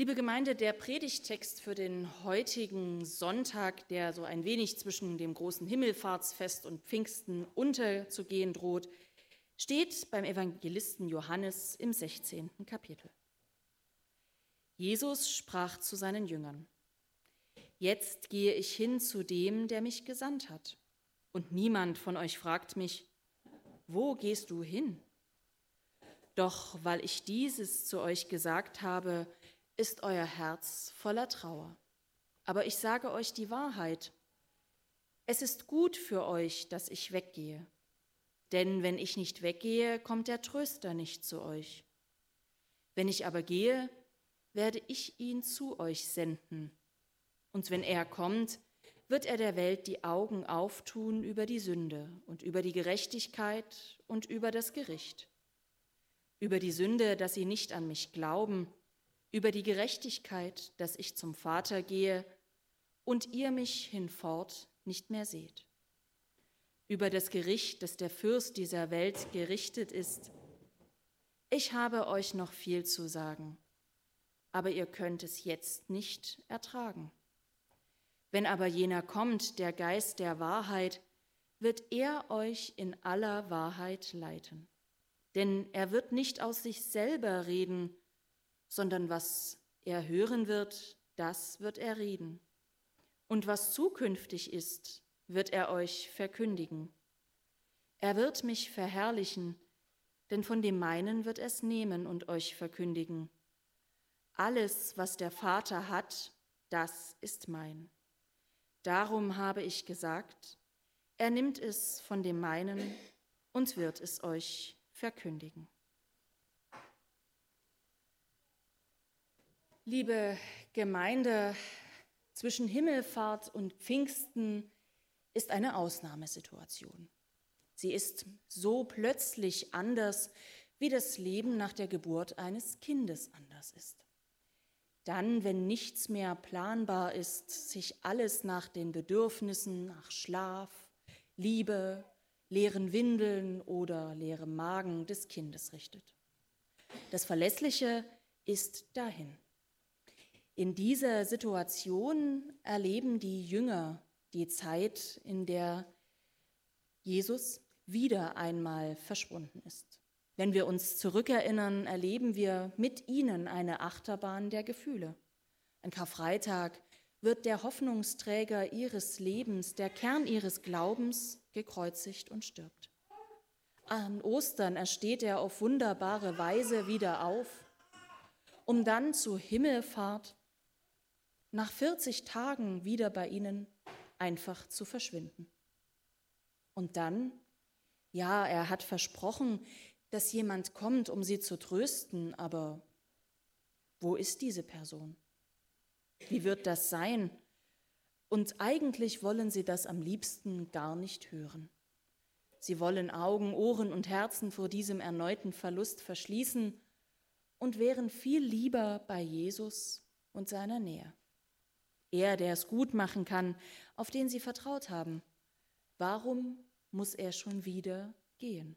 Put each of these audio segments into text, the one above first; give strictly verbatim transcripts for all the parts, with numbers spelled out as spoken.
Liebe Gemeinde, der Predigttext für den heutigen Sonntag, der so ein wenig zwischen dem großen Himmelfahrtsfest und Pfingsten unterzugehen droht, steht beim Evangelisten Johannes im sechzehnten Kapitel. Jesus sprach zu seinen Jüngern: Jetzt gehe ich hin zu dem, der mich gesandt hat. Und niemand von euch fragt mich: Wo gehst du hin? Doch weil ich dieses zu euch gesagt habe, ist euer Herz voller Trauer. Aber ich sage euch die Wahrheit: Es ist gut für euch, dass ich weggehe. Denn wenn ich nicht weggehe, kommt der Tröster nicht zu euch. Wenn ich aber gehe, werde ich ihn zu euch senden. Und wenn er kommt, wird er der Welt die Augen auftun über die Sünde und über die Gerechtigkeit und über das Gericht. Über die Sünde, dass sie nicht an mich glauben, über die Gerechtigkeit, dass ich zum Vater gehe und ihr mich hinfort nicht mehr seht. Über das Gericht, dass der Fürst dieser Welt gerichtet ist. Ich habe euch noch viel zu sagen, aber ihr könnt es jetzt nicht ertragen. Wenn aber jener kommt, der Geist der Wahrheit, wird er euch in aller Wahrheit leiten. Denn er wird nicht aus sich selber reden, sondern was er hören wird, das wird er reden. Und was zukünftig ist, wird er euch verkündigen. Er wird mich verherrlichen, denn von dem meinen wird es nehmen und euch verkündigen. Alles, was der Vater hat, das ist mein. Darum habe ich gesagt, er nimmt es von dem meinen und wird es euch verkündigen. Liebe Gemeinde, zwischen Himmelfahrt und Pfingsten ist eine Ausnahmesituation. Sie ist so plötzlich anders, wie das Leben nach der Geburt eines Kindes anders ist. Dann, wenn nichts mehr planbar ist, sich alles nach den Bedürfnissen, nach Schlaf, Liebe, leeren Windeln oder leerem Magen des Kindes richtet. Das Verlässliche ist dahin. In dieser Situation erleben die Jünger die Zeit, in der Jesus wieder einmal verschwunden ist. Wenn wir uns zurückerinnern, erleben wir mit ihnen eine Achterbahn der Gefühle. An Karfreitag wird der Hoffnungsträger ihres Lebens, der Kern ihres Glaubens, gekreuzigt und stirbt. An Ostern ersteht er auf wunderbare Weise wieder auf, um dann zur Himmelfahrt nach vierzig Tagen wieder bei ihnen einfach zu verschwinden. Und dann, ja, er hat versprochen, dass jemand kommt, um sie zu trösten, aber wo ist diese Person? Wie wird das sein? Und eigentlich wollen sie das am liebsten gar nicht hören. Sie wollen Augen, Ohren und Herzen vor diesem erneuten Verlust verschließen und wären viel lieber bei Jesus und seiner Nähe. Er, der es gut machen kann, auf den sie vertraut haben. Warum muss er schon wieder gehen?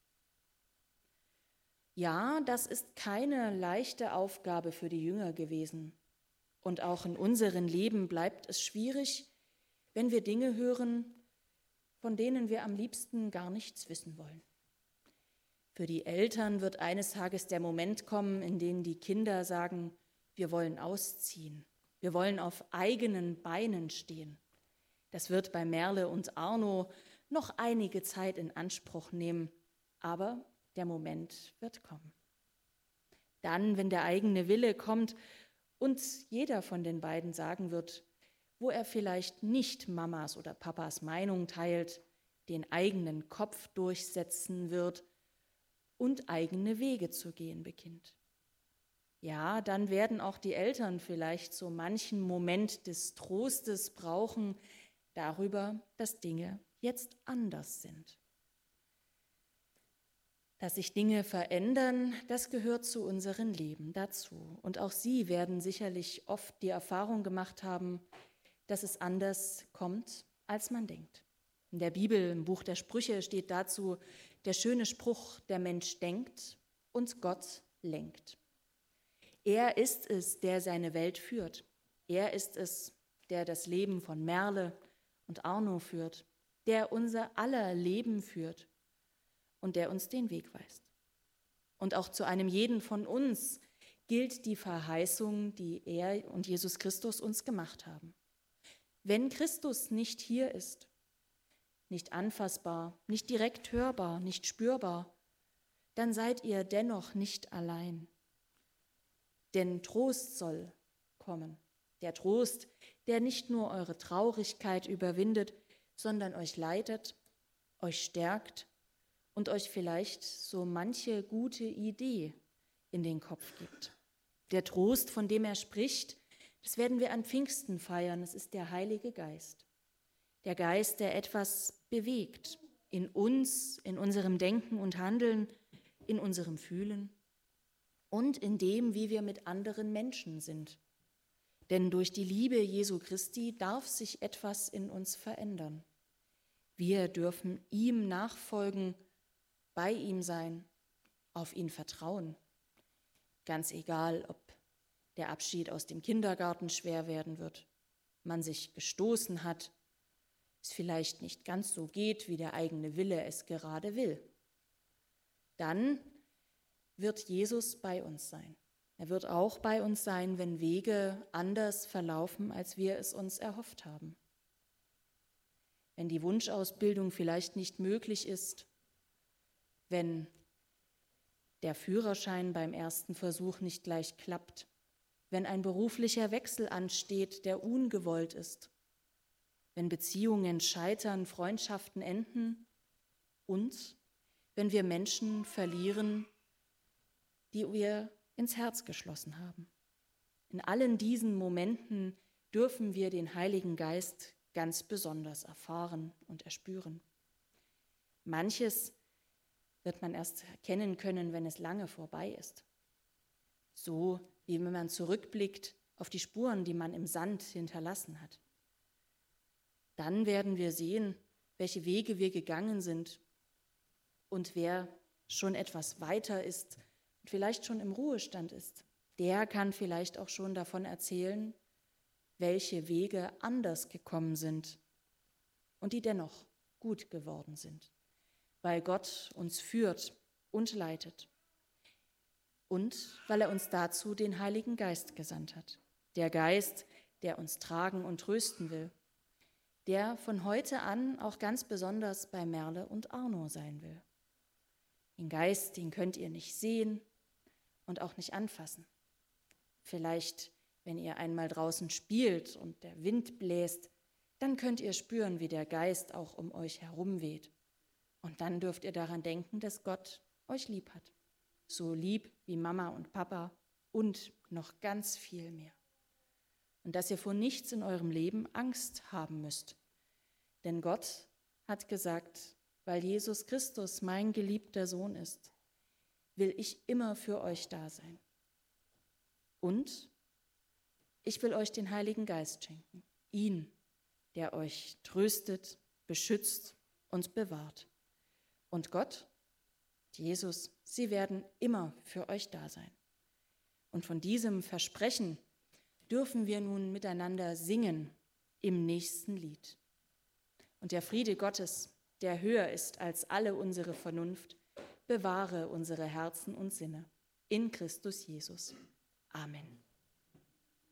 Ja, das ist keine leichte Aufgabe für die Jünger gewesen. Und auch in unserem Leben bleibt es schwierig, wenn wir Dinge hören, von denen wir am liebsten gar nichts wissen wollen. Für die Eltern wird eines Tages der Moment kommen, in dem die Kinder sagen, wir wollen ausziehen, wir wollen auf eigenen Beinen stehen. Das wird bei Merle und Arno noch einige Zeit in Anspruch nehmen, aber der Moment wird kommen. Dann, wenn der eigene Wille kommt und jeder von den beiden sagen wird, wo er vielleicht nicht Mamas oder Papas Meinung teilt, den eigenen Kopf durchsetzen wird und eigene Wege zu gehen beginnt. Ja, dann werden auch die Eltern vielleicht so manchen Moment des Trostes brauchen darüber, dass Dinge jetzt anders sind. Dass sich Dinge verändern, das gehört zu unserem Leben dazu. Und auch sie werden sicherlich oft die Erfahrung gemacht haben, dass es anders kommt, als man denkt. In der Bibel, im Buch der Sprüche, steht dazu der schöne Spruch, der Mensch denkt und Gott lenkt. Er ist es, der seine Welt führt. Er ist es, der das Leben von Merle und Arno führt, der unser aller Leben führt und der uns den Weg weist. Und auch zu einem jeden von uns gilt die Verheißung, die er und Jesus Christus uns gemacht haben. Wenn Christus nicht hier ist, nicht anfassbar, nicht direkt hörbar, nicht spürbar, dann seid ihr dennoch nicht allein. Denn Trost soll kommen. Der Trost, der nicht nur eure Traurigkeit überwindet, sondern euch leitet, euch stärkt und euch vielleicht so manche gute Idee in den Kopf gibt. Der Trost, von dem er spricht, das werden wir an Pfingsten feiern. Es ist der Heilige Geist. Der Geist, der etwas bewegt in uns, in unserem Denken und Handeln, in unserem Fühlen und in dem, wie wir mit anderen Menschen sind. Denn durch die Liebe Jesu Christi darf sich etwas in uns verändern. Wir dürfen ihm nachfolgen, bei ihm sein, auf ihn vertrauen. Ganz egal, ob der Abschied aus dem Kindergarten schwer werden wird, man sich gestoßen hat, es vielleicht nicht ganz so geht, wie der eigene Wille es gerade will. Dann wird Jesus bei uns sein. Er wird auch bei uns sein, wenn Wege anders verlaufen, als wir es uns erhofft haben. Wenn die Wunschausbildung vielleicht nicht möglich ist, wenn der Führerschein beim ersten Versuch nicht gleich klappt, wenn ein beruflicher Wechsel ansteht, der ungewollt ist, wenn Beziehungen scheitern, Freundschaften enden und wenn wir Menschen verlieren, die wir ins Herz geschlossen haben. In allen diesen Momenten dürfen wir den Heiligen Geist ganz besonders erfahren und erspüren. Manches wird man erst erkennen können, wenn es lange vorbei ist. So wie wenn man zurückblickt auf die Spuren, die man im Sand hinterlassen hat. Dann werden wir sehen, welche Wege wir gegangen sind und wer schon etwas weiter ist und vielleicht schon im Ruhestand ist, der kann vielleicht auch schon davon erzählen, welche Wege anders gekommen sind und die dennoch gut geworden sind, weil Gott uns führt und leitet und weil er uns dazu den Heiligen Geist gesandt hat. Der Geist, der uns tragen und trösten will, der von heute an auch ganz besonders bei Merle und Arno sein will. Den Geist, den könnt ihr nicht sehen und auch nicht anfassen. Vielleicht, wenn ihr einmal draußen spielt und der Wind bläst, dann könnt ihr spüren, wie der Geist auch um euch herum weht. Und dann dürft ihr daran denken, dass Gott euch lieb hat. So lieb wie Mama und Papa und noch ganz viel mehr. Und dass ihr vor nichts in eurem Leben Angst haben müsst. Denn Gott hat gesagt, weil Jesus Christus mein geliebter Sohn ist, will ich immer für euch da sein. Und ich will euch den Heiligen Geist schenken, ihn, der euch tröstet, beschützt und bewahrt. Und Gott, Jesus, sie werden immer für euch da sein. Und von diesem Versprechen dürfen wir nun miteinander singen im nächsten Lied. Und der Friede Gottes, der höher ist als alle unsere Vernunft, bewahre unsere Herzen und Sinne in Christus Jesus. Amen.